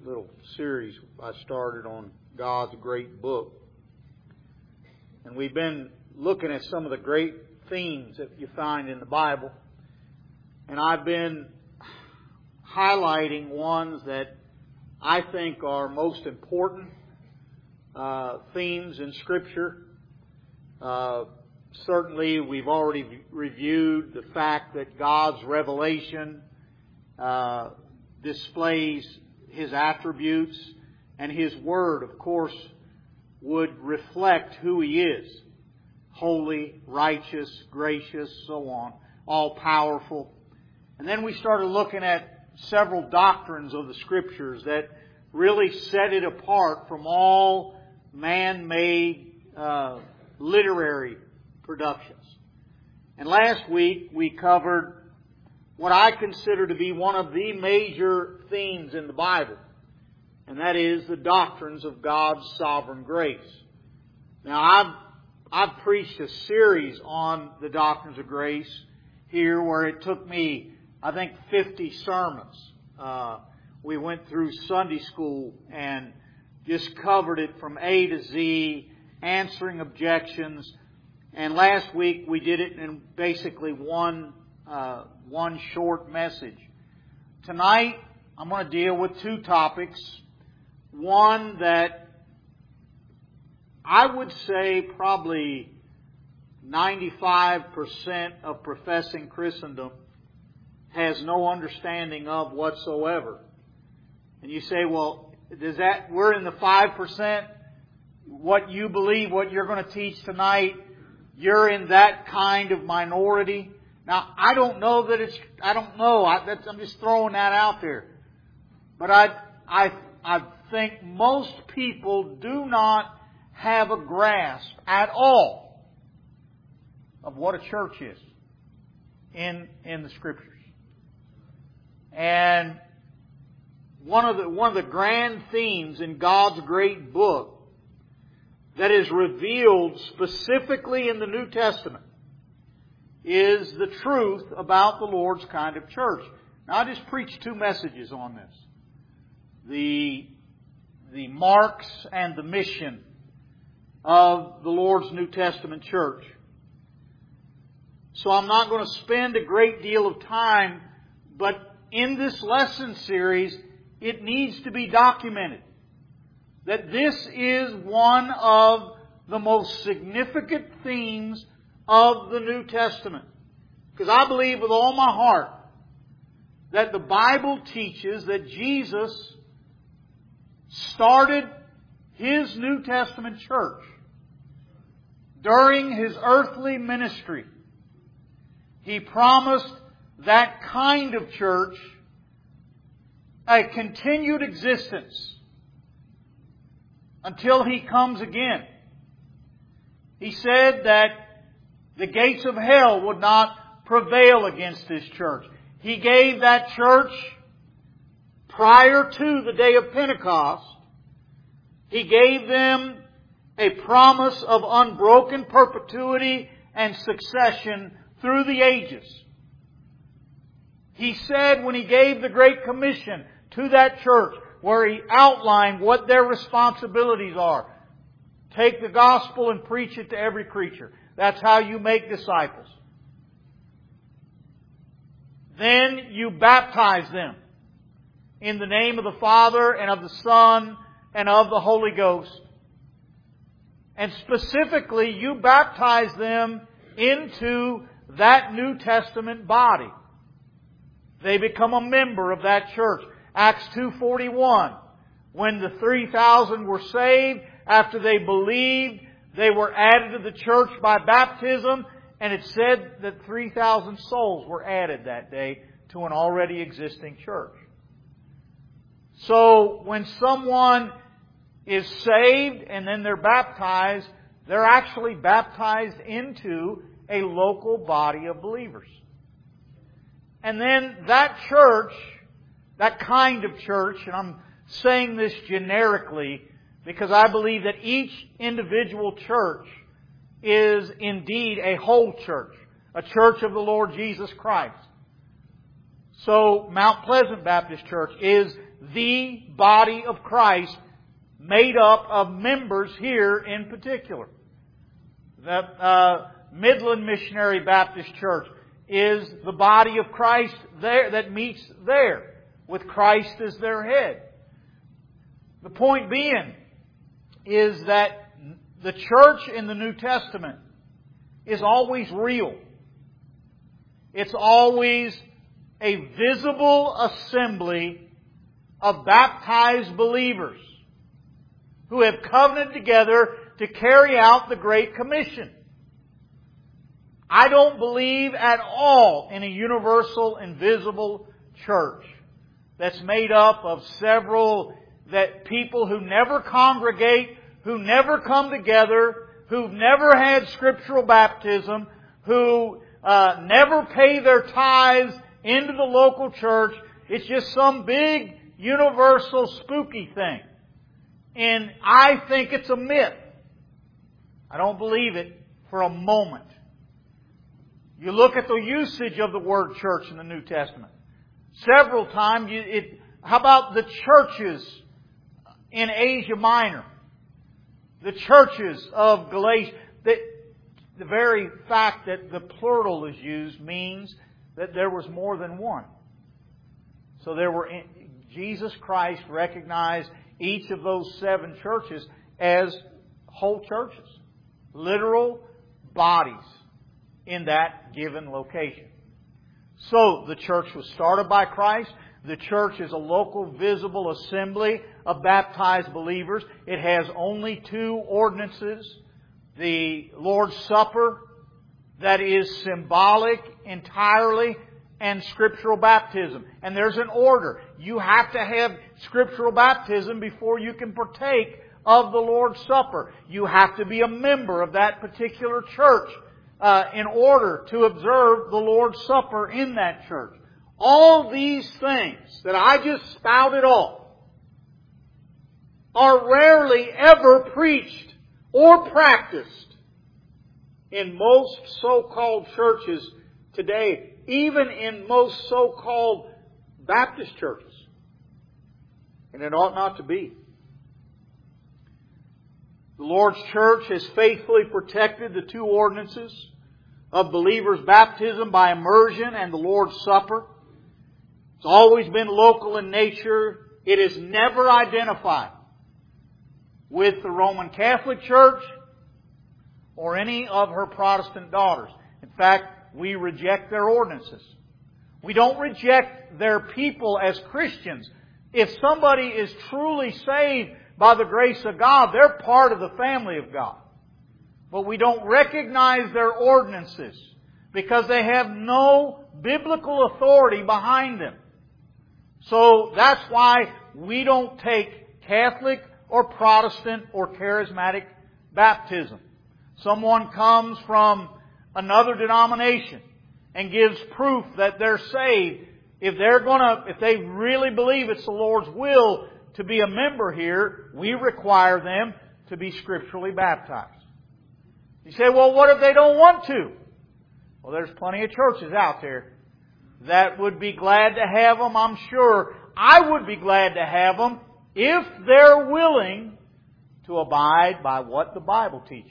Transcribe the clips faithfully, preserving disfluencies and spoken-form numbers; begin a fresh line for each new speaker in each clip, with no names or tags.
little series I started on God's great book. And we've been looking at some of the great themes that you find in the Bible. And I've been highlighting ones that I think are most important uh, themes in Scripture. Uh, certainly, we've already reviewed the fact that God's revelation uh, displays His attributes, and His Word, of course, would reflect who He is. Holy, righteous, gracious, so on. All-powerful. And then we started looking at several doctrines of the Scriptures that really set it apart from all man-made uh, literary productions. And last week we covered what I consider to be one of the major themes in the Bible, and that is the doctrines of God's sovereign grace. Now, I've I've preached a series on the doctrines of grace here where it took me, I think, fifty sermons. Uh, we went through Sunday school and just covered it from A to Z, answering objections. And last week we did it in basically one uh, one short message. Tonight I'm going to deal with two topics. One that I would say probably ninety-five percent of professing Christendom has no understanding of whatsoever. And you say, well, does that, we're in the five percent? What you believe, what you're going to teach tonight, you're in that kind of minority? Now, I don't know that it's, I don't know. I, that's, I'm just throwing that out there. But I, I, I think most people do not have a grasp at all of what a church is in, in the Scriptures. And one of the, one of the grand themes in God's great book that is revealed specifically in the New Testament is the truth about the Lord's kind of church. Now, I just preached two messages on this. The, the marks and the mission of the Lord's New Testament church. So I'm not going to spend a great deal of time, but in this lesson series, it needs to be documented that this is one of the most significant themes of the New Testament. Because I believe with all my heart that the Bible teaches that Jesus started His New Testament church during His earthly ministry. He promised that kind of church a continued existence until He comes again. He said that the gates of hell would not prevail against His church. He gave that church, prior to the day of Pentecost, He gave them a promise of unbroken perpetuity and succession through the ages. He said when He gave the Great Commission to that church, where He outlined what their responsibilities are. Take the gospel and preach it to every creature. That's how you make disciples. Then you baptize them in the name of the Father and of the Son and of the Holy Ghost. And specifically, you baptize them into that New Testament body. They become a member of that church. Acts two forty-one. When the three thousand were saved, after they believed, they were added to the church by baptism. And it said that three thousand souls were added that day to an already existing church. So when someone is saved and then they're baptized, they're actually baptized into a local body of believers. And then that church, that kind of church, and I'm saying this generically because I believe that each individual church is indeed a whole church, a church of the Lord Jesus Christ. So Mount Pleasant Baptist Church is the body of Christ made up of members here in particular. The uh, Midland Missionary Baptist Church is the body of Christ there that meets there, with Christ as their head. The point being is that the church in the New Testament is always real. It's always a visible assembly of baptized believers who have covenanted together to carry out the Great Commission. I don't believe at all in a universal, invisible church that's made up of several that people who never congregate, who never come together, who've never had scriptural baptism, who uh, never pay their tithes into the local church. It's just some big, universal, spooky thing. And I think it's a myth. I don't believe it for a moment. You look at the usage of the word church in the New Testament. Several times, you, it, how about the churches in Asia Minor? The churches of Galatia. The, the very fact that the plural is used means that there was more than one. So there were, Jesus Christ recognized each of those seven churches as whole churches. Literal bodies in that given location. So the church was started by Christ. The church is a local, visible assembly of baptized believers. It has only two ordinances. The Lord's Supper, that is symbolic entirely, and scriptural baptism. And there's an order. You have to have scriptural baptism before you can partake of the Lord's Supper. You have to be a member of that particular church uh, in order to observe the Lord's Supper in that church. All these things that I just spouted off are rarely ever preached or practiced in most so-called churches today, even in most so-called Baptist churches. And it ought not to be. The Lord's church has faithfully protected the two ordinances of believers' baptism by immersion and the Lord's Supper. It's always been local in nature. It is never identified with the Roman Catholic Church or any of her Protestant daughters. In fact, we reject their ordinances. We don't reject their people as Christians. If somebody is truly saved by the grace of God, they're part of the family of God. But we don't recognize their ordinances because they have no biblical authority behind them. So that's why we don't take Catholic or Protestant or charismatic baptism. Someone comes from another denomination and gives proof that they're saved. If they're gonna, if they really believe it's the Lord's will to be a member here, we require them to be scripturally baptized. You say, well, what if they don't want to? Well, there's plenty of churches out there that would be glad to have them, I'm sure. I would be glad to have them if they're willing to abide by what the Bible teaches.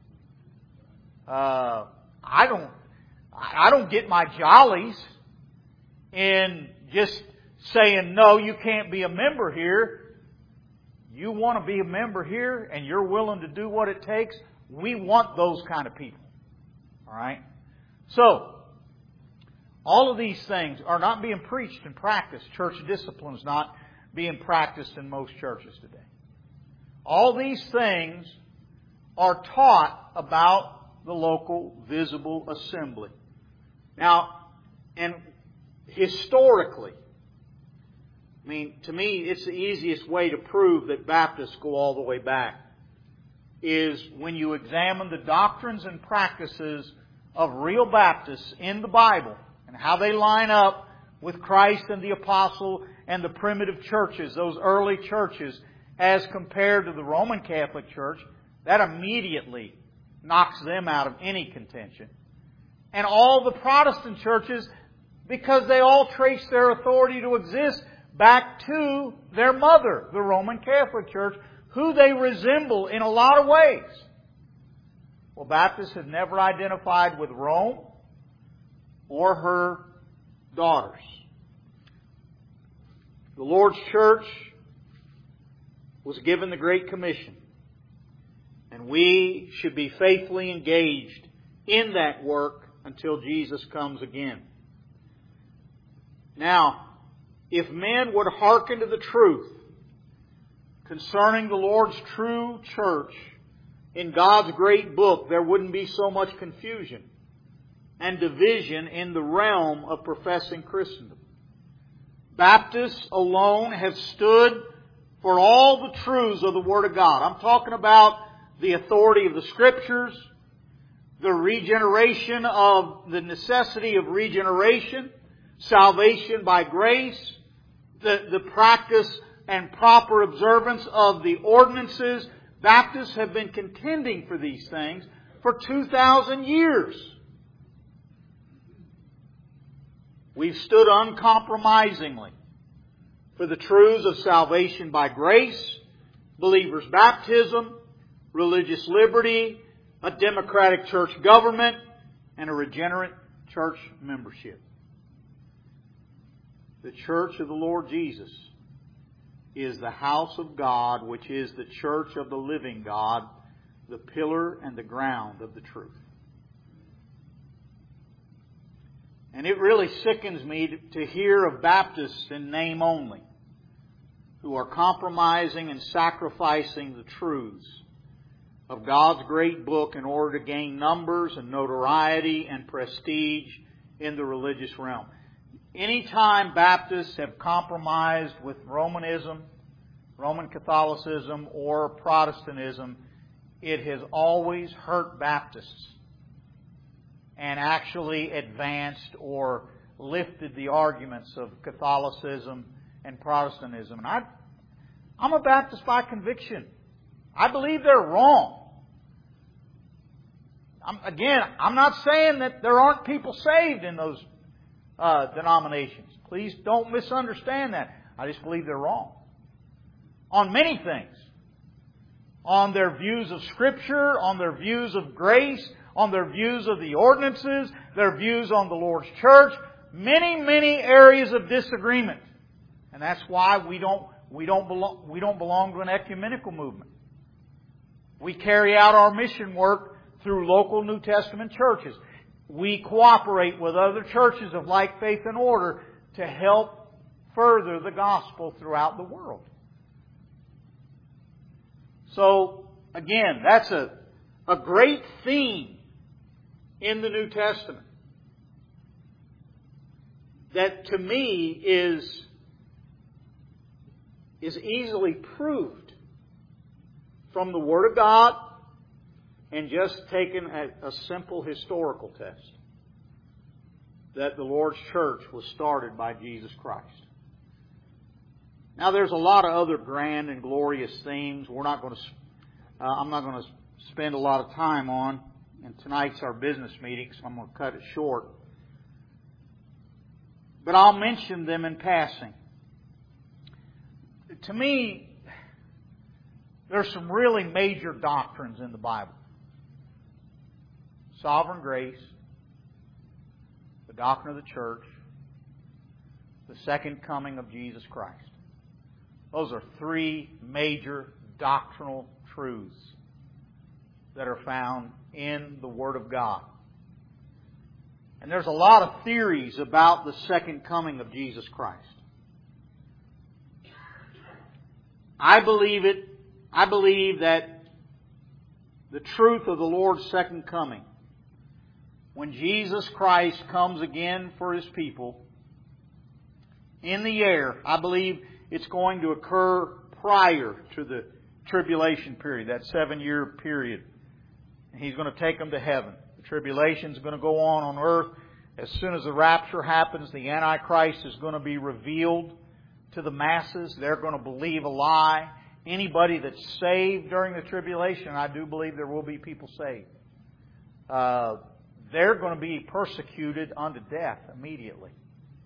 Uh, I don't, I don't get my jollies in just saying, no, you can't be a member here. You want to be a member here and you're willing to do what it takes. We want those kind of people. All right? So, all of these things are not being preached and practiced. Church discipline is not being practiced in most churches today. All these things are taught about the local visible assembly. Now, and historically, I mean, to me, it's the easiest way to prove that Baptists go all the way back is when you examine the doctrines and practices of real Baptists in the Bible and how they line up with Christ and the Apostle and the primitive churches, those early churches, as compared to the Roman Catholic Church. That immediately knocks them out of any contention. And all the Protestant churches, Because they all trace their authority to exist back to their mother, the Roman Catholic Church, who they resemble in a lot of ways. Well, Baptists have never identified with Rome or her daughters. The Lord's church was given the Great Commission, and we should be faithfully engaged in that work until Jesus comes again. Now, if men would hearken to the truth concerning the Lord's true church in God's great book, there wouldn't be so much confusion and division in the realm of professing Christendom. Baptists alone have stood for all the truths of the Word of God. I'm talking about the authority of the Scriptures, the regeneration of the necessity of regeneration, salvation by grace, the, the practice and proper observance of the ordinances. Baptists have been contending for these things for two thousand years. We've stood uncompromisingly for the truths of salvation by grace, believers' baptism, religious liberty, a democratic church government, and a regenerate church membership. The church of the Lord Jesus is the house of God, which is the church of the living God, the pillar and the ground of the truth. And it really sickens me to hear of Baptists in name only who are compromising and sacrificing the truths of God's great book in order to gain numbers and notoriety and prestige in the religious realm. Anytime Baptists have compromised with Romanism, Roman Catholicism, or Protestantism, it has always hurt Baptists and actually advanced or lifted the arguments of Catholicism and Protestantism. And I, I'm a Baptist by conviction. I believe they're wrong. I'm, again, I'm not saying that there aren't people saved in those uh, denominations. Please don't misunderstand that. I just believe they're wrong. On many things. On their views of Scripture, on their views of grace, on their views of the ordinances, their views on the Lord's church. Many, many areas of disagreement. And that's why we don't, we don't belong, we don't belong to an ecumenical movement. We carry out our mission work through local New Testament churches. We cooperate with other churches of like faith and order to help further the gospel throughout the world. So, again, that's a, a great theme in the New Testament that to me is, is easily proved from the Word of God and just taken a, a simple historical test that the Lord's church was started by Jesus Christ. Now, there's a lot of other grand and glorious themes we're not going to, uh, I'm not going to spend a lot of time on, and tonight's our business meeting, so I'm going to cut it short. But I'll mention them in passing. To me, there's some really major doctrines in the Bible. Sovereign grace, the doctrine of the church, the second coming of Jesus Christ. Those are three major doctrinal truths that are found in the Word of God. And there's a lot of theories about the second coming of Jesus Christ. I believe it. I believe that the truth of the Lord's second coming, when Jesus Christ comes again for His people in the air, I believe it's going to occur prior to the tribulation period, that seven-year period. He's going to take them to heaven. The tribulation is going to go on on earth. As soon as the rapture happens, the Antichrist is going to be revealed to the masses. They're going to believe a lie. Anybody that's saved during the tribulation, I do believe there will be people saved, uh, they're going to be persecuted unto death immediately.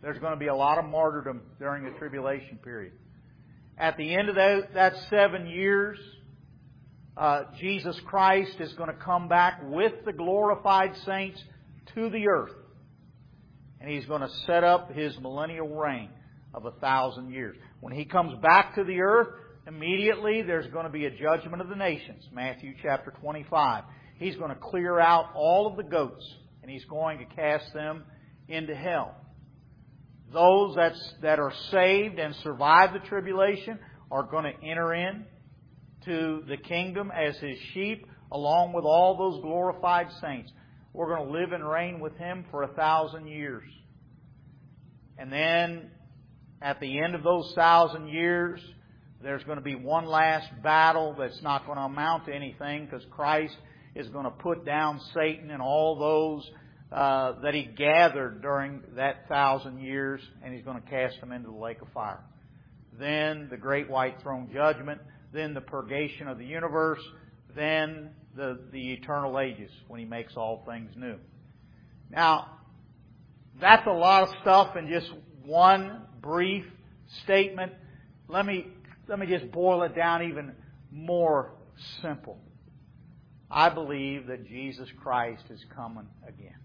There's going to be a lot of martyrdom during the tribulation period. At the end of that, that seven years, uh, Jesus Christ is going to come back with the glorified saints to the earth. And He's going to set up His millennial reign of a thousand years. When He comes back to the earth, immediately there's going to be a judgment of the nations. Matthew chapter twenty-five. He's going to clear out all of the goats, and He's going to cast them into hell. Those that's, that are saved and survive the tribulation are going to enter in to the kingdom as His sheep, along with all those glorified saints. We're going to live and reign with Him for a thousand years. And then, at the end of those thousand years, there's going to be one last battle that's not going to amount to anything, because Christ is going to put down Satan and all those uh, that He gathered during that thousand years, and He's going to cast them into the lake of fire. Then the great white throne judgment, then the purgation of the universe, then the, the eternal ages, when He makes all things new. Now, that's a lot of stuff in just one brief statement. Let me let me just boil it down even more simple. I believe that Jesus Christ is coming again,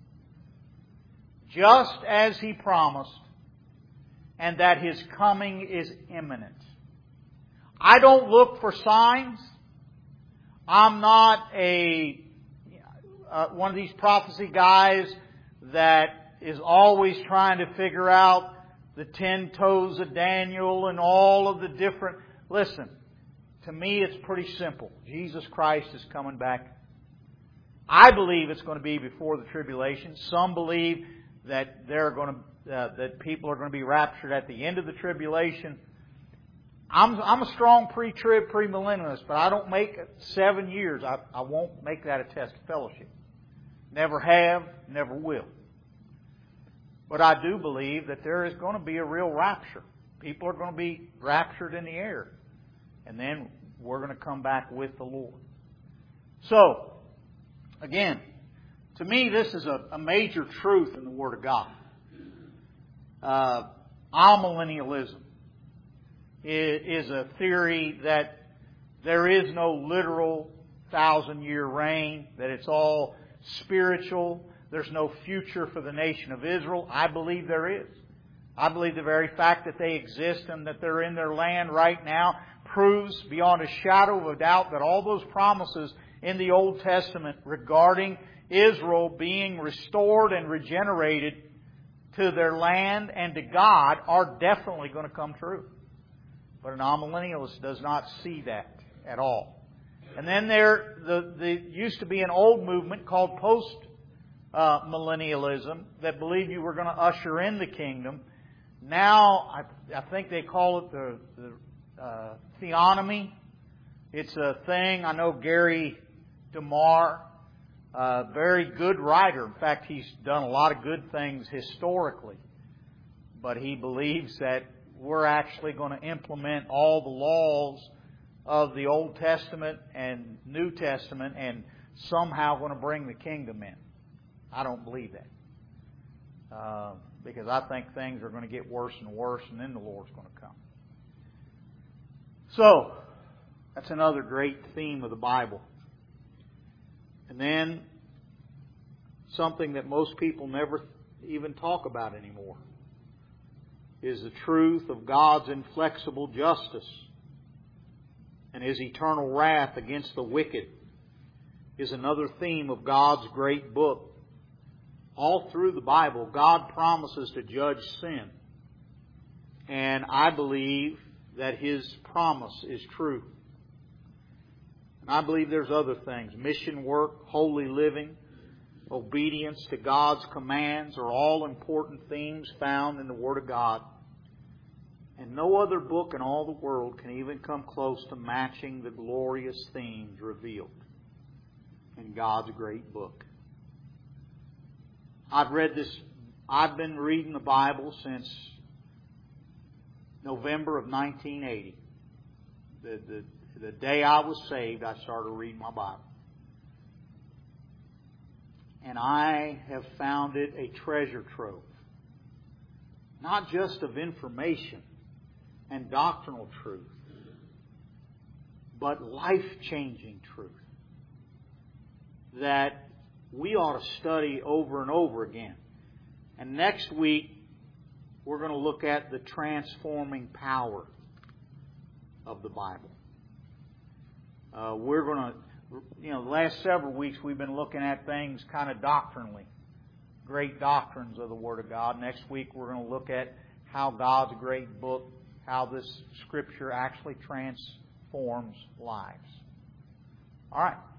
just as He promised, and that His coming is imminent. I don't look for signs. I'm not a uh, one of these prophecy guys that is always trying to figure out the ten toes of Daniel and all of the different... Listen, to me it's pretty simple. Jesus Christ is coming back. I believe it's going to be before the tribulation. Some believe that they're going to, uh, that people are going to be raptured at the end of the tribulation. I'm, I'm a strong pre-trib, premillennialist, but I don't make seven years. I, I won't make that a test of fellowship. Never have, never will. But I do believe that there is going to be a real rapture. People are going to be raptured in the air. And then we're going to come back with the Lord. So, again, to me this is a, a major truth in the Word of God. Uh, amillennialism is a theory that there is no literal thousand-year reign, that it's all spiritual. There's no future for the nation of Israel. I believe there is. I believe the very fact that they exist and that they're in their land right now proves beyond a shadow of a doubt that all those promises in the Old Testament regarding Israel being restored and regenerated to their land and to God are definitely going to come true. But an amillennialist does not see that at all. And then there the, the used to be an old movement called post Uh, millennialism that believed you were going to usher in the kingdom. Now, I, I think they call it the, the uh, theonomy. It's a thing. I know Gary DeMar, a very good writer. In fact, he's done a lot of good things historically. But he believes that we're actually going to implement all the laws of the Old Testament and New Testament and somehow going to bring the kingdom in. I don't believe that. Uh, because I think things are going to get worse and worse, and then the Lord's going to come. So, that's another great theme of the Bible. And then, something that most people never even talk about anymore is the truth of God's inflexible justice and His eternal wrath against the wicked is another theme of God's great book. All through the Bible, God promises to judge sin. And I believe that His promise is true. And I believe there's other things. Mission work, holy living, obedience to God's commands are all important themes found in the Word of God. And no other book in all the world can even come close to matching the glorious themes revealed in God's great book. I've read this, I've been reading the Bible since November of nineteen eighty. The, the, the day I was saved, I started reading my Bible. And I have found it a treasure trove. not just of information and doctrinal truth, but life-changing truth that we ought to study over and over again. And next week, we're going to look at the transforming power of the Bible. Uh, we're going to, you know, the last several weeks we've been looking at things kind of doctrinally, great doctrines of the Word of God. Next week we're going to look at how God's great book, how this Scripture actually transforms lives. All right.